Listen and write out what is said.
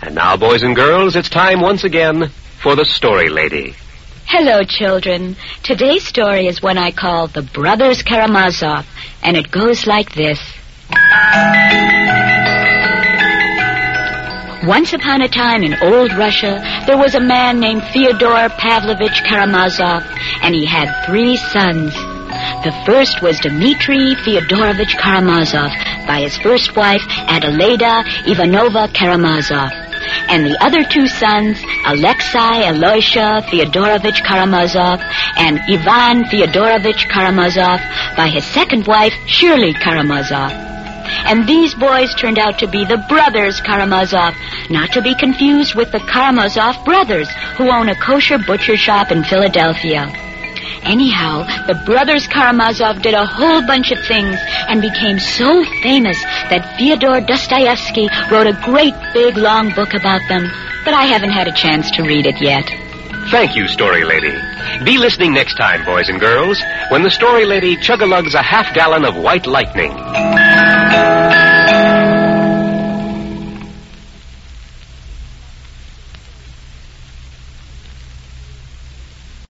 And now, boys and girls, it's time once again for the Story Lady. Hello, children. Today's story is one I call The Brothers Karamazov, and it goes like this. Once upon a time in old Russia, there was a man named Fyodor Pavlovich Karamazov, and he had 3 sons. The first was Dmitri Fyodorovich Karamazov by his first wife, Adelaida Ivanova Karamazov. And the other 2 sons, Alexei Aloysia Fyodorovich Karamazov and Ivan Fyodorovich Karamazov by his second wife, Shirley Karamazov. And these boys turned out to be the brothers Karamazov, not to be confused with the Karamazov brothers, who own a kosher butcher shop in Philadelphia. Anyhow, the brothers Karamazov did a whole bunch of things and became so famous that Fyodor Dostoevsky wrote a great big long book about them, but I haven't had a chance to read it yet. Thank you, Story Lady. Be listening next time, boys and girls, when the Story Lady chug-a-lugs a half-gallon of white lightning.